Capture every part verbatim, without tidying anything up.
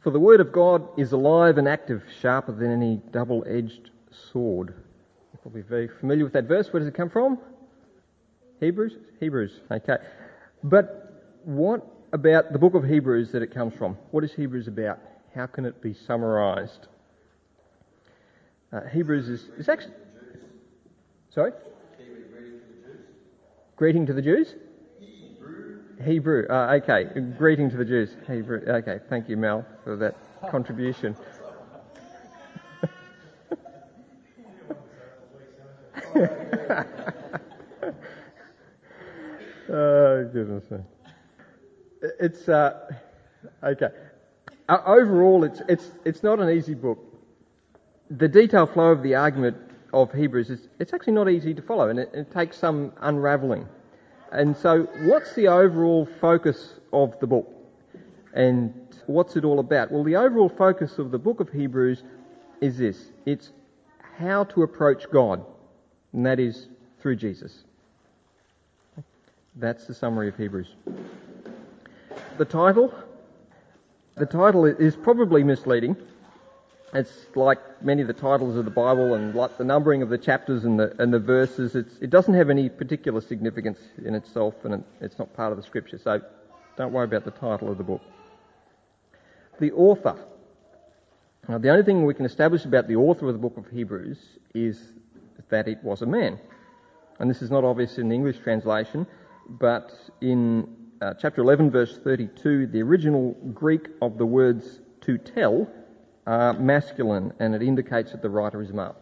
For the word of God is alive and active, sharper than any double-edged sword. You're probably very familiar with that verse. Where does it come from? Hebrews? Hebrews, okay. But what about the book of Hebrews that it comes from? What is Hebrews about? How can it be summarised? Uh, Hebrews is, is actually... Sorry? Greeting to the Jews? Hebrew. Hebrew. Uh, okay. Greeting to the Jews. Hebrew. Okay. Thank you, Mel, for that contribution. Oh, goodness me. It's uh, okay. Uh, overall, it's it's it's not an easy book. The detailed flow of the argument of Hebrews is it's actually not easy to follow, and it, it takes some unravelling. And so, what's the overall focus of the book, and what's it all about? Well, the overall focus of the book of Hebrews is this: it's how to approach God, and that is through Jesus. That's the summary of Hebrews. The title, the title is probably misleading. It's like many of the titles of the Bible, and like the numbering of the chapters and the and the verses. It's, it doesn't have any particular significance in itself, and it, it's not part of the Scripture. So don't worry about the title of the book. The author. Now, the only thing we can establish about the author of the book of Hebrews is that it was a man, and this is not obvious in the English translation. But in uh, chapter eleven, verse thirty-two, the original Greek of the words "to tell" are masculine, and it indicates that the writer is male.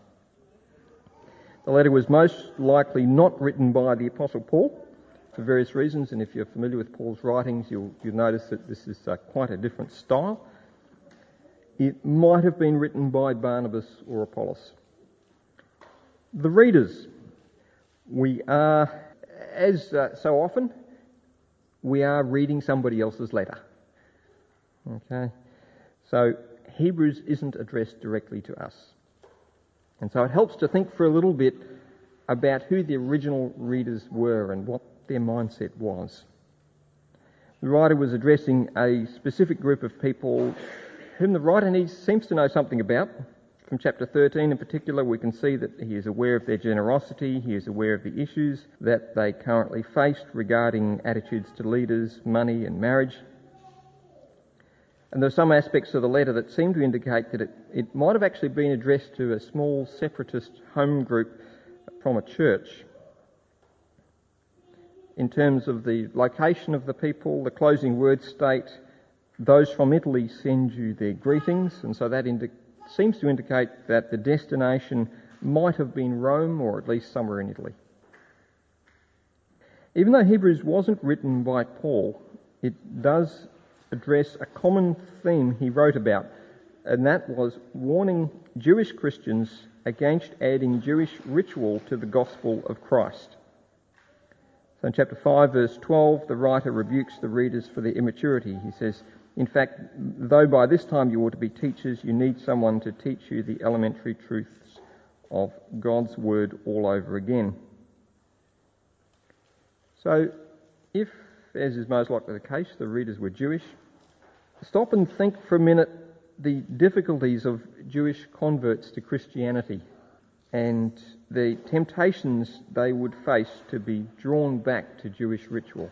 The letter was most likely not written by the Apostle Paul for various reasons, and if you're familiar with Paul's writings, you'll, you'll notice that this is uh, quite a different style. It might have been written by Barnabas or Apollos. The readers. We are... As uh, so often, we are reading somebody else's letter. Okay? So, Hebrews isn't addressed directly to us. And so it helps to think for a little bit about who the original readers were and what their mindset was. The writer was addressing a specific group of people whom the writer needs, seems to know something about. From chapter thirteen in particular, we can see that he is aware of their generosity, he is aware of the issues that they currently faced regarding attitudes to leaders, money and marriage. And there are some aspects of the letter that seem to indicate that it, it might have actually been addressed to a small separatist home group from a church. In terms of the location of the people, the closing words state, "Those from Italy send you their greetings," and so that indicates seems to indicate that the destination might have been Rome, or at least somewhere in Italy. Even though Hebrews wasn't written by Paul, it does address a common theme he wrote about, and that was warning Jewish Christians against adding Jewish ritual to the gospel of Christ. So in chapter five, verse twelve, the writer rebukes the readers for their immaturity. He says, "In fact, though by this time you ought to be teachers, you need someone to teach you the elementary truths of God's word all over again." So, if, as is most likely the case, the readers were Jewish, stop and think for a minute the difficulties of Jewish converts to Christianity and the temptations they would face to be drawn back to Jewish ritual.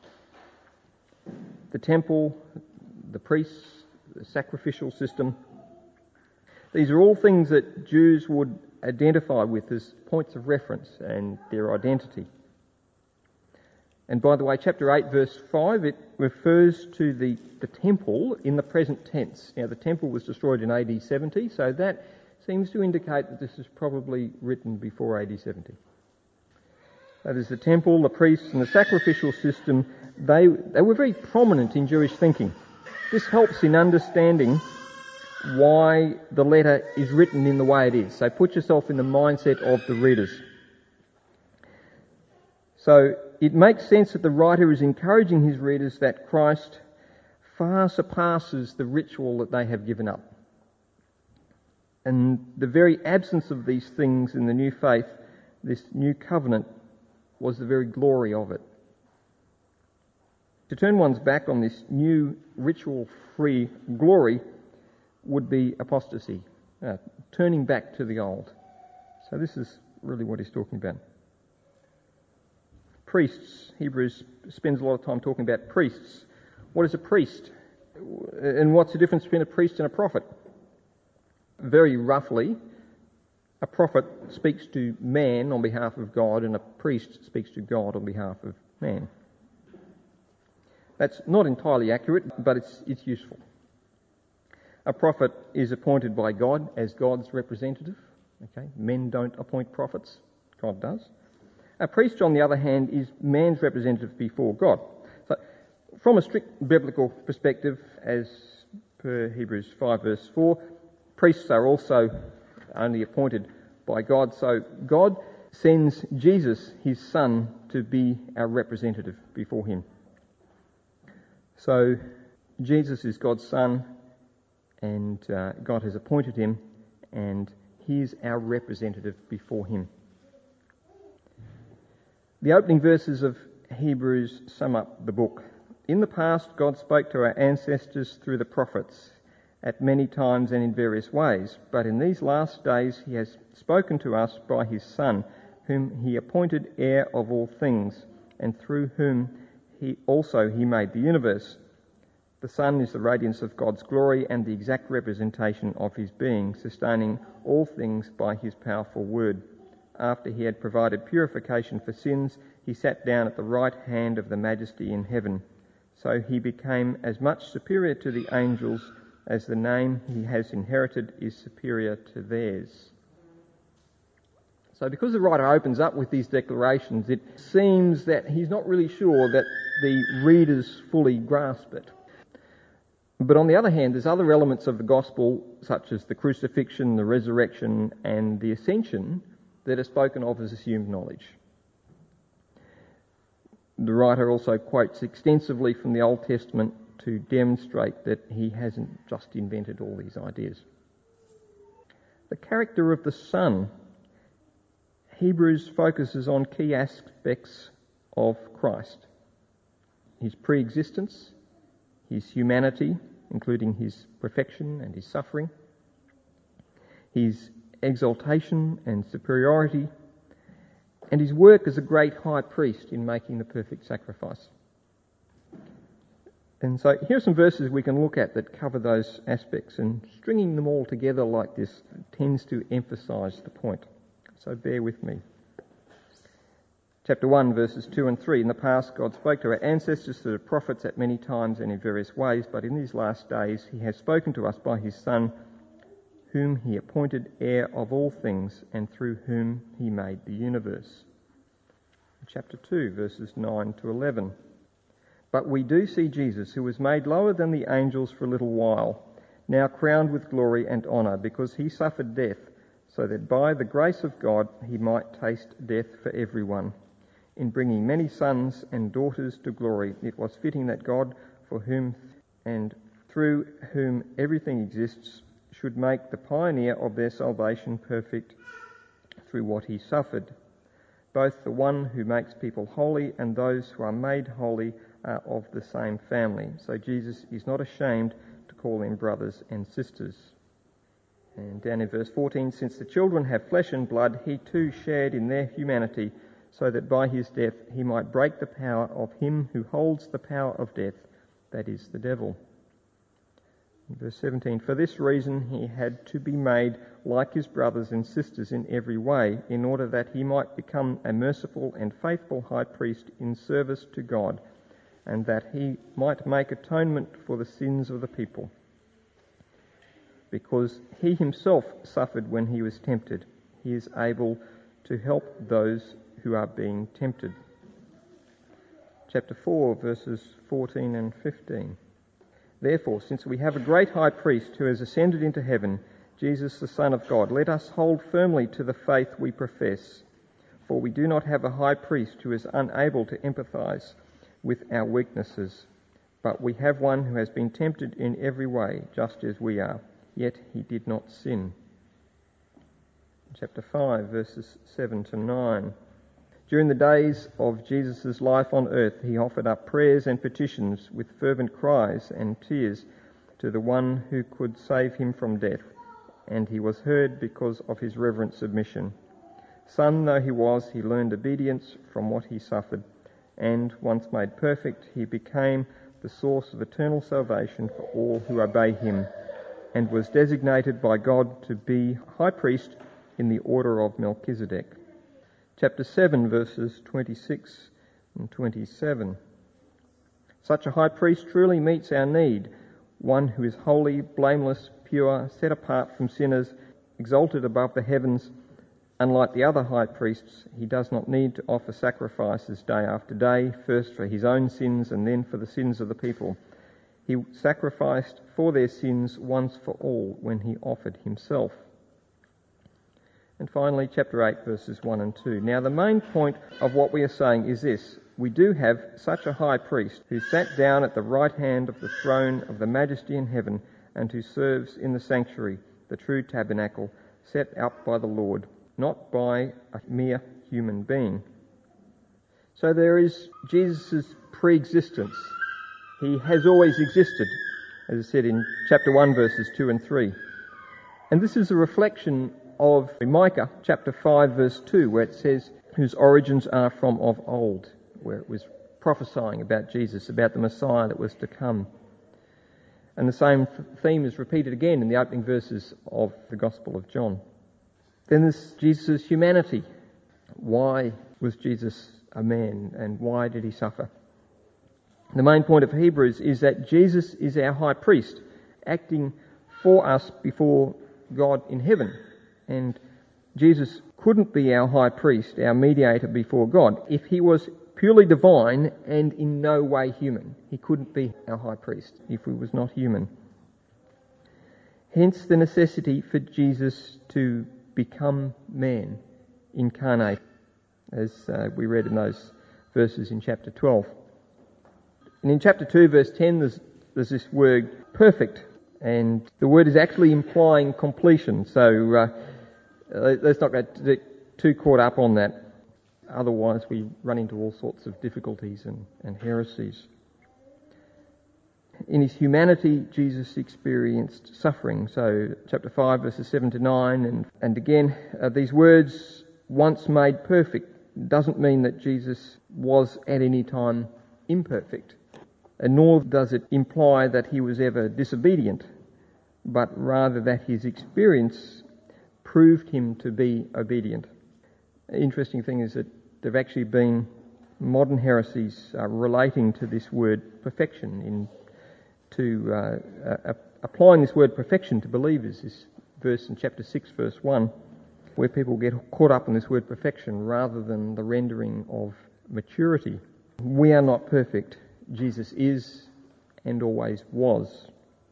The temple, the priests, the sacrificial system. These are all things that Jews would identify with as points of reference and their identity. And by the way, chapter eight, verse five, it refers to the, the temple in the present tense. Now, the temple was destroyed in A D seventy, so that seems to indicate that this is probably written before A D seventy. That is, the temple, the priests, and the sacrificial system, they, they were very prominent in Jewish thinking. This helps in understanding why the letter is written in the way it is. So put yourself in the mindset of the readers. So it makes sense that the writer is encouraging his readers that Christ far surpasses the ritual that they have given up. And the very absence of these things in the new faith, this new covenant, was the very glory of it. To turn one's back on this new ritual-free glory would be apostasy, uh, turning back to the old. So this is really what he's talking about. Priests. Hebrews spends a lot of time talking about priests. What is a priest? And what's the difference between a priest and a prophet? Very roughly, a prophet speaks to man on behalf of God, and a priest speaks to God on behalf of man. That's not entirely accurate, but it's it's useful. A prophet is appointed by God as God's representative. Okay, men don't appoint prophets, God does. A priest, on the other hand, is man's representative before God. So, from a strict biblical perspective, as per Hebrews five verse four, priests are also only appointed by God. So God sends Jesus, his Son, to be our representative before him. So Jesus is God's Son, and uh, God has appointed him, and he's our representative before him. The opening verses of Hebrews sum up the book. In the past, God spoke to our ancestors through the prophets at many times and in various ways, but in these last days he has spoken to us by his Son, whom he appointed heir of all things, and through whom he also he made the universe. The Son is the radiance of God's glory and the exact representation of his being, sustaining all things by his powerful word. After he had provided purification for sins, he sat down at the right hand of the Majesty in heaven. So he became as much superior to the angels as the name he has inherited is superior to theirs. So because the writer opens up with these declarations, it seems that he's not really sure that the readers fully grasp it. But on the other hand, there's other elements of the gospel, such as the crucifixion, the resurrection, and the ascension, that are spoken of as assumed knowledge. The writer also quotes extensively from the Old Testament to demonstrate that he hasn't just invented all these ideas. The character of the Son. Hebrews focuses on key aspects of Christ. His pre-existence, his humanity, including his perfection and his suffering, his exaltation and superiority, and his work as a great high priest in making the perfect sacrifice. And so here are some verses we can look at that cover those aspects, and stringing them all together like this tends to emphasise the point. So bear with me. Chapter one, verses two and three. In the past, God spoke to our ancestors through the prophets at many times and in various ways, but in these last days he has spoken to us by his Son, whom he appointed heir of all things, and through whom he made the universe. Chapter two, verses nine to eleven. But we do see Jesus, who was made lower than the angels for a little while, now crowned with glory and honour, because he suffered death, so that by the grace of God he might taste death for everyone. In bringing many sons and daughters to glory, it was fitting that God, for whom and through whom everything exists, should make the pioneer of their salvation perfect through what he suffered. Both the one who makes people holy and those who are made holy are of the same family. So Jesus is not ashamed to call them brothers and sisters. And down in verse fourteen, since the children have flesh and blood, he too shared in their humanity, so that by his death he might break the power of him who holds the power of death, that is, the devil. In verse seventeen, for this reason he had to be made like his brothers and sisters in every way, in order that he might become a merciful and faithful high priest in service to God, and that he might make atonement for the sins of the people. Because he himself suffered when he was tempted, he is able to help those who are being tempted. Chapter four, verses fourteen and fifteen. Therefore, since we have a great high priest who has ascended into heaven, Jesus the Son of God, let us hold firmly to the faith we profess. For we do not have a high priest who is unable to empathise with our weaknesses, but we have one who has been tempted in every way, just as we are, yet he did not sin. Chapter five, verses seven to nine. During the days of Jesus' life on earth, he offered up prayers and petitions with fervent cries and tears to to the one who could save him from death, and he was heard because of his reverent submission. Son though he was, he learned obedience from what he suffered, and, once made perfect, he became the source of eternal salvation for all who obey him, and was designated by God to be high priest in the order of Melchizedek. Chapter seven, verses twenty-six and twenty-seven. Such a high priest truly meets our need, one who is holy, blameless, pure, set apart from sinners, exalted above the heavens. Unlike the other high priests, he does not need to offer sacrifices day after day, first for his own sins and then for the sins of the people. He sacrificed for their sins once for all when he offered himself. And finally, chapter eight, verses one and two. Now, the main point of what we are saying is this: we do have such a high priest who sat down at the right hand of the throne of the Majesty in heaven, and who serves in the sanctuary, the true tabernacle, set up by the Lord, not by a mere human being. So there is Jesus' pre-existence. He has always existed, as I said in chapter one, verses two and three. And this is a reflection of Micah chapter five, verse two, where it says, whose origins are from of old, where it was prophesying about Jesus, about the Messiah that was to come. And the same theme is repeated again in the opening verses of the Gospel of John. Then there's Jesus' humanity. Why was Jesus a man, and why did he suffer? The main point of Hebrews is that Jesus is our high priest, acting for us before God in heaven. And Jesus couldn't be our high priest, our mediator before God, if he was purely divine and in no way human. He couldn't be our high priest if he was not human. Hence the necessity for Jesus to become man, incarnate, as uh, we read in those verses in chapter twelve. And in chapter two, verse ten, there's, there's this word perfect, and the word is actually implying completion. So uh, let's not get too caught up on that. Otherwise we run into all sorts of difficulties and, and heresies. In his humanity, Jesus experienced suffering. So chapter five, verses seven to nine, and, and again, uh, these words, once made perfect, doesn't mean that Jesus was at any time imperfect, and nor does it imply that he was ever disobedient, but rather that his experience proved him to be obedient. The interesting thing is that there have actually been modern heresies uh, relating to this word perfection, in to uh, uh, applying this word perfection to believers. This verse in chapter six, verse one, where people get caught up in this word perfection rather than the rendering of maturity. We are not perfect. Jesus is and always was.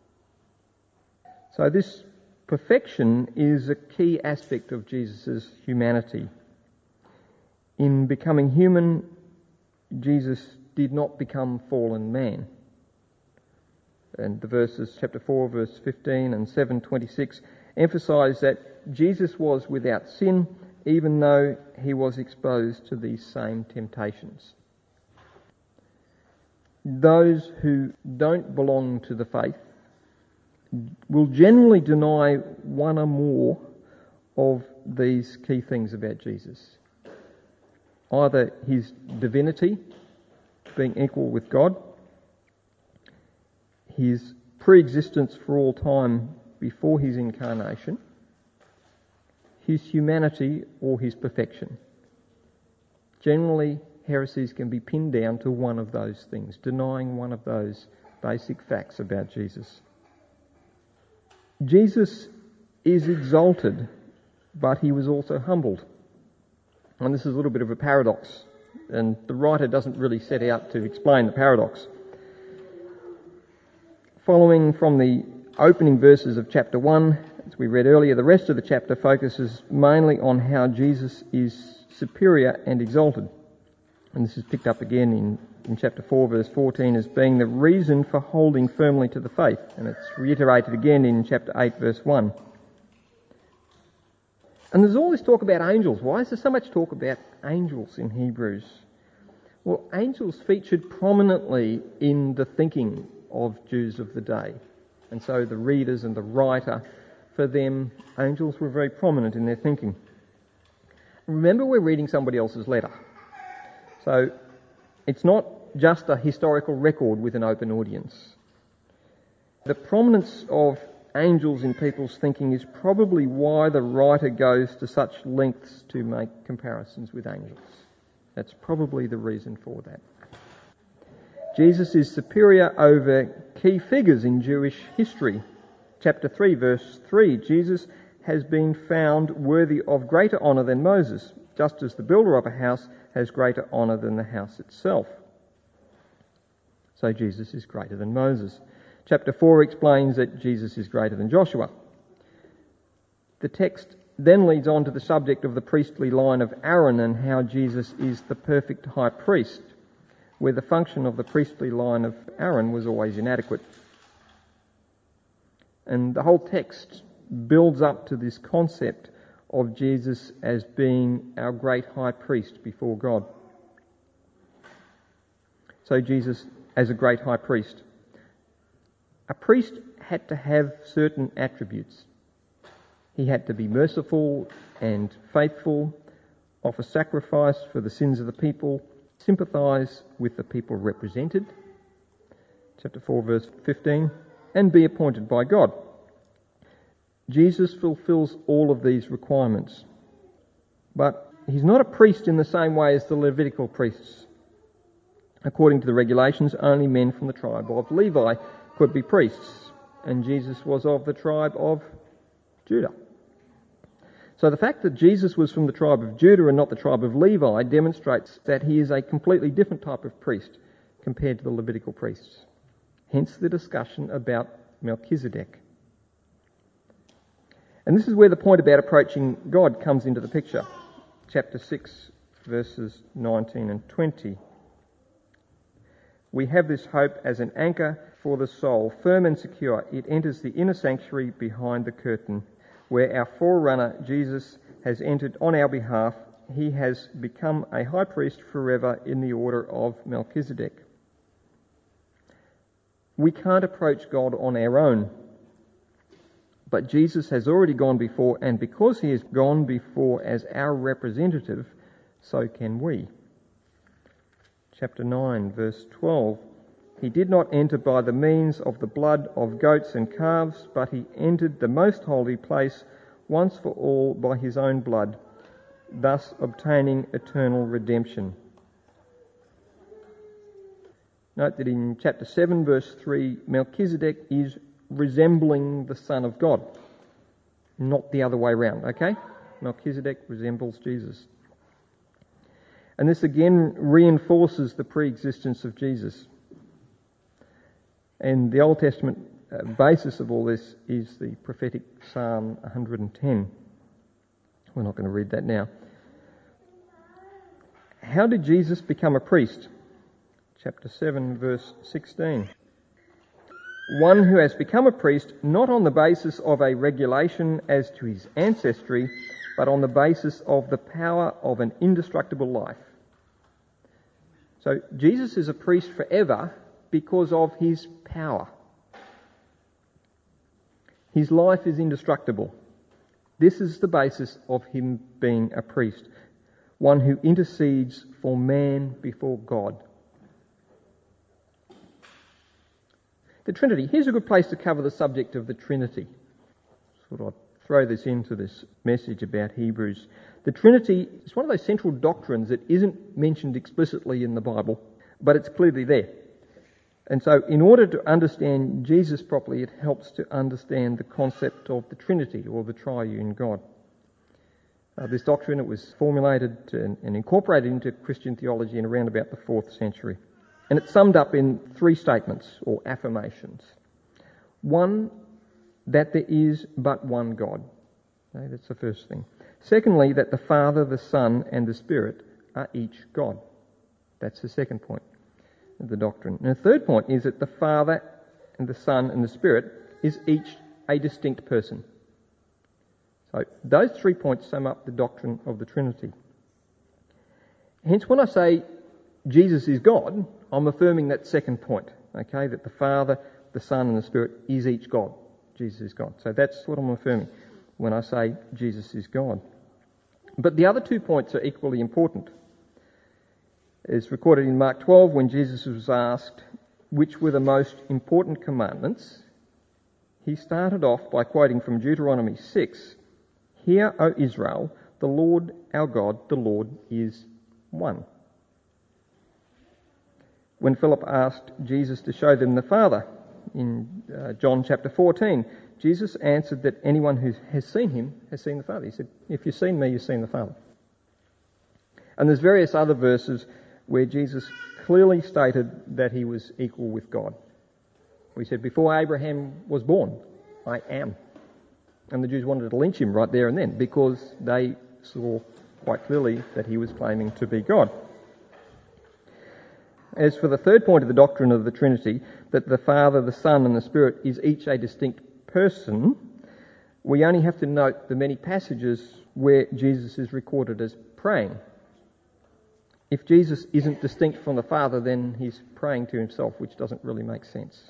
So this perfection is a key aspect of Jesus' humanity. In becoming human, Jesus did not become fallen man. And the verses, chapter four, verse fifteen and seven twenty-six, emphasise that Jesus was without sin, even though he was exposed to these same temptations. Those who don't belong to the faith will generally deny one or more of these key things about Jesus. Either his divinity, being equal with God, his pre-existence for all time before his incarnation, his humanity, or his perfection. Generally, heresies can be pinned down to one of those things, denying one of those basic facts about Jesus. Jesus is exalted, but he was also humbled. And this is a little bit of a paradox, and the writer doesn't really set out to explain the paradox. Following from the opening verses of chapter one, as we read earlier, the rest of the chapter focuses mainly on how Jesus is superior and exalted. And this is picked up again in, in chapter four, verse fourteen, as being the reason for holding firmly to the faith. And it's reiterated again in chapter eight, verse one. And there's all this talk about angels. Why is there so much talk about angels in Hebrews? Well, angels featured prominently in the thinking of Jews of the day. And so the readers and the writer, for them, angels were very prominent in their thinking. Remember, we're reading somebody else's letter. So it's not just a historical record with an open audience. The prominence of angels in people's thinking is probably why the writer goes to such lengths to make comparisons with angels. That's probably the reason for that. Jesus is superior over key figures in Jewish history. Chapter three, verse three, Jesus has been found worthy of greater honour than Moses, just as the builder of a house has greater honour than the house itself. So Jesus is greater than Moses. Chapter four explains that Jesus is greater than Joshua. The text then leads on to the subject of the priestly line of Aaron and how Jesus is the perfect high priest, where the function of the priestly line of Aaron was always inadequate. And the whole text builds up to this concept of Jesus as being our great high priest before God. So Jesus as a great high priest. A priest had to have certain attributes. He had to be merciful and faithful, offer sacrifice for the sins of the people, sympathise with the people represented, chapter four, verse fifteen, and be appointed by God. Jesus fulfills all of these requirements. But he's not a priest in the same way as the Levitical priests. According to the regulations, only men from the tribe of Levi could be priests, and Jesus was of the tribe of Judah. So the fact that Jesus was from the tribe of Judah and not the tribe of Levi demonstrates that he is a completely different type of priest compared to the Levitical priests. Hence the discussion about Melchizedek. And this is where the point about approaching God comes into the picture. Chapter six, verses nineteen and twenty. We have this hope as an anchor for the soul, firm and secure. It enters the inner sanctuary behind the curtain, where our forerunner Jesus has entered on our behalf. He has become a high priest forever in the order of Melchizedek. We can't approach God on our own, but Jesus has already gone before, and because he has gone before as our representative, so can we. Chapter nine, verse twelve. He did not enter by the means of the blood of goats and calves, but he entered the most holy place once for all by his own blood, thus obtaining eternal redemption. Note that in chapter seven, verse three, Melchizedek is resembling the Son of God, not the other way around, okay? Melchizedek resembles Jesus. And this again reinforces the pre-existence of Jesus. And the Old Testament uh, basis of all this is the prophetic Psalm one hundred ten. We're not going to read that now. How did Jesus become a priest? Chapter seven, verse sixteen. One who has become a priest not on the basis of a regulation as to his ancestry, but on the basis of the power of an indestructible life. So Jesus is a priest forever because of his power. His life is indestructible. This is the basis of him being a priest, one who intercedes for man before God. The Trinity. Here's a good place to cover the subject of the Trinity. Thought I'd throw this into this message about Hebrews. The Trinity is one of those central doctrines that isn't mentioned explicitly in the Bible, but it's clearly there. And so in order to understand Jesus properly, it helps to understand the concept of the Trinity, or the triune God. Uh, this doctrine, it was formulated and, and incorporated into Christian theology in around about the fourth century. And it's summed up in three statements, or affirmations. One, that there is but one God. Okay, that's the first thing. Secondly, that the Father, the Son, and the Spirit are each God. That's the second point of the doctrine. And the third point is that the Father and the Son and the Spirit is each a distinct person. So those three points sum up the doctrine of the Trinity. Hence, when I say Jesus is God, I'm affirming that second point, okay, that the Father, the Son and the Spirit is each God. Jesus is God. So that's what I'm affirming when I say Jesus is God. But the other two points are equally important. It's recorded in Mark twelve when Jesus was asked which were the most important commandments. He started off by quoting from Deuteronomy six, "Hear, O Israel, the Lord our God, the Lord is one." When Philip asked Jesus to show them the Father in uh, John chapter fourteen, Jesus answered that anyone who has seen him has seen the Father. He said, "If you've seen me, you've seen the Father." And there's various other verses where Jesus clearly stated that he was equal with God. We said, "Before Abraham was born, I am." And the Jews wanted to lynch him right there and then because they saw quite clearly that he was claiming to be God. As for the third point of the doctrine of the Trinity, that the Father, the Son and the Spirit is each a distinct person, we only have to note the many passages where Jesus is recorded as praying. If Jesus isn't distinct from the Father, then he's praying to himself, which doesn't really make sense.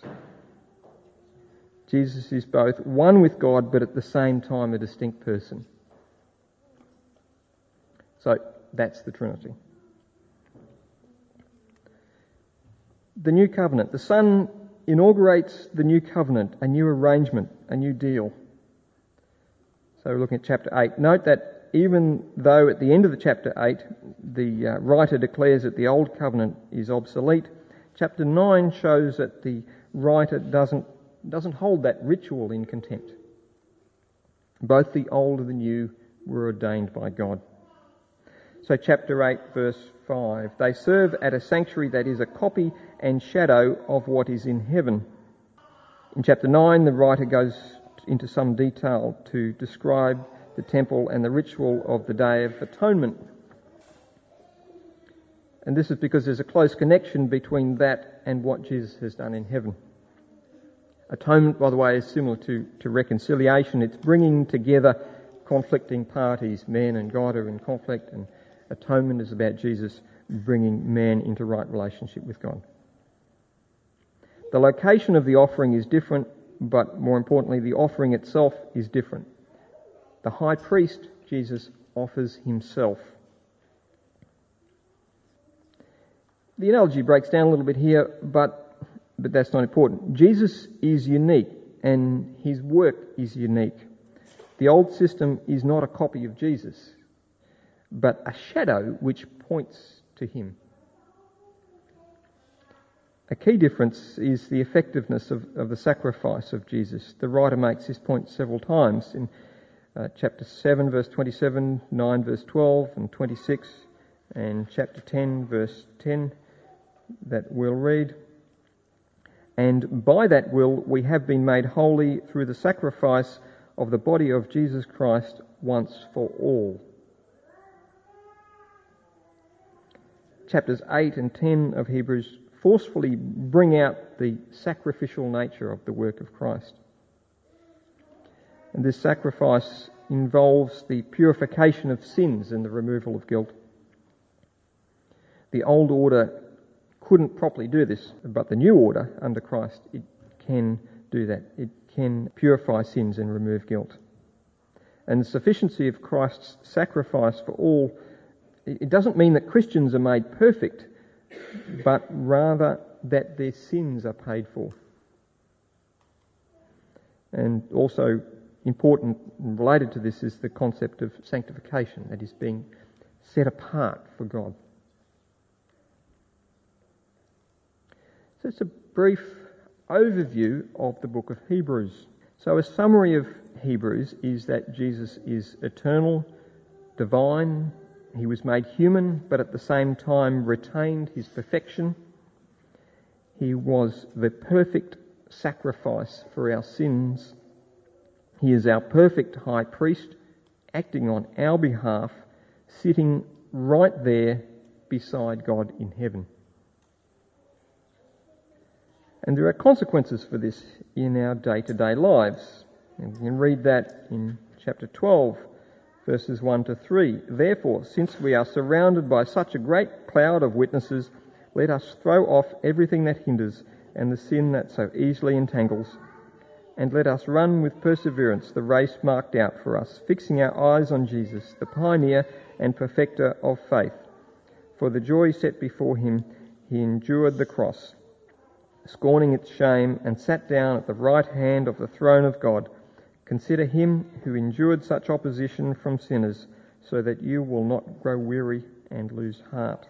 Jesus is both one with God, but at the same time a distinct person. So that's the Trinity. The new covenant. The Son inaugurates the new covenant, a new arrangement, a new deal. So we're looking at chapter eight. Note that even though at the end of the chapter eight, the uh, writer declares that the old covenant is obsolete, chapter nine shows that the writer doesn't doesn't hold that ritual in contempt. Both the old and the new were ordained by God. So chapter eight, verse five, they serve at a sanctuary that is a copy and shadow of what is in heaven. In chapter nine, the writer goes into some detail to describe the temple and the ritual of the Day of Atonement. And this is because there's a close connection between that and what Jesus has done in heaven. Atonement, by the way, is similar to, to reconciliation. It's bringing together conflicting parties. Man and God are in conflict, and atonement is about Jesus bringing man into right relationship with God. The location of the offering is different, but more importantly, the offering itself is different. The high priest, Jesus, offers himself. The analogy breaks down a little bit here, but but that's not important. Jesus is unique, and his work is unique. The old system is not a copy of Jesus, but a shadow which points to him. A key difference is the effectiveness of, of the sacrifice of Jesus. The writer makes this point several times in uh, chapter seven, verse twenty-seven, nine, verse twelve, and twenty-six, and chapter ten, verse ten, that we'll read. And by that will we have been made holy through the sacrifice of the body of Jesus Christ once for all. Chapters eight and ten of Hebrews forcefully bring out the sacrificial nature of the work of Christ. And this sacrifice involves the purification of sins and the removal of guilt. The old order couldn't properly do this, but the new order under Christ, it can do that. It can purify sins and remove guilt. And the sufficiency of Christ's sacrifice for all, it doesn't mean that Christians are made perfect, but rather that their sins are paid for. And also important and related to this is the concept of sanctification, that is being set apart for God. So it's a brief overview of the book of Hebrews. So a summary of Hebrews is that Jesus is eternal, divine. He was made human, but at the same time retained his perfection. He was the perfect sacrifice for our sins. He is our perfect high priest, acting on our behalf, sitting right there beside God in heaven. And there are consequences for this in our day-to-day lives. And we can read that in chapter twelve, verses one to three. Therefore, since we are surrounded by such a great cloud of witnesses, let us throw off everything that hinders and the sin that so easily entangles. And let us run with perseverance the race marked out for us, fixing our eyes on Jesus, the pioneer and perfecter of faith. For the joy set before him, he endured the cross, scorning its shame, and sat down at the right hand of the throne of God. Consider him who endured such opposition from sinners, so that you will not grow weary and lose heart.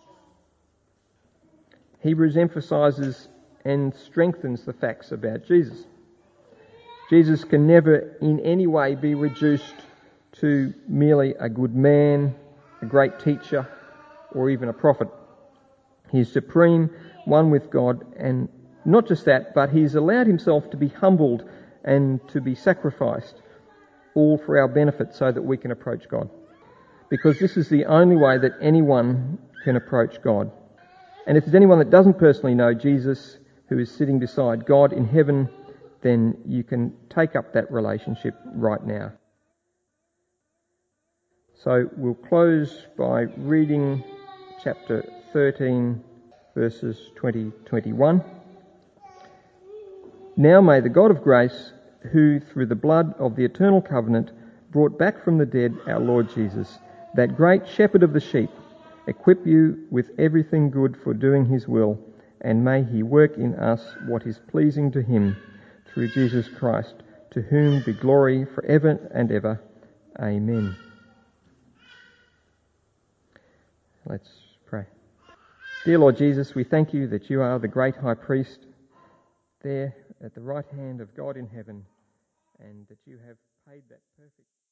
Hebrews emphasises and strengthens the facts about Jesus. Jesus can never in any way be reduced to merely a good man, a great teacher, or even a prophet. He is supreme, one with God, and not just that, but he's allowed himself to be humbled and to be sacrificed, all for our benefit so that we can approach God. Because this is the only way that anyone can approach God. And if there's anyone that doesn't personally know Jesus, who is sitting beside God in heaven, then you can take up that relationship right now. So we'll close by reading chapter thirteen, verses twenty to twenty-one. Now may the God of grace, who through the blood of the eternal covenant brought back from the dead our Lord Jesus, that great shepherd of the sheep, equip you with everything good for doing his will, and may he work in us what is pleasing to him, through Jesus Christ, to whom be glory for ever and ever. Amen. Let's pray. Dear Lord Jesus, we thank you that you are the great high priest there at the right hand of God in heaven, and that you have paid that perfect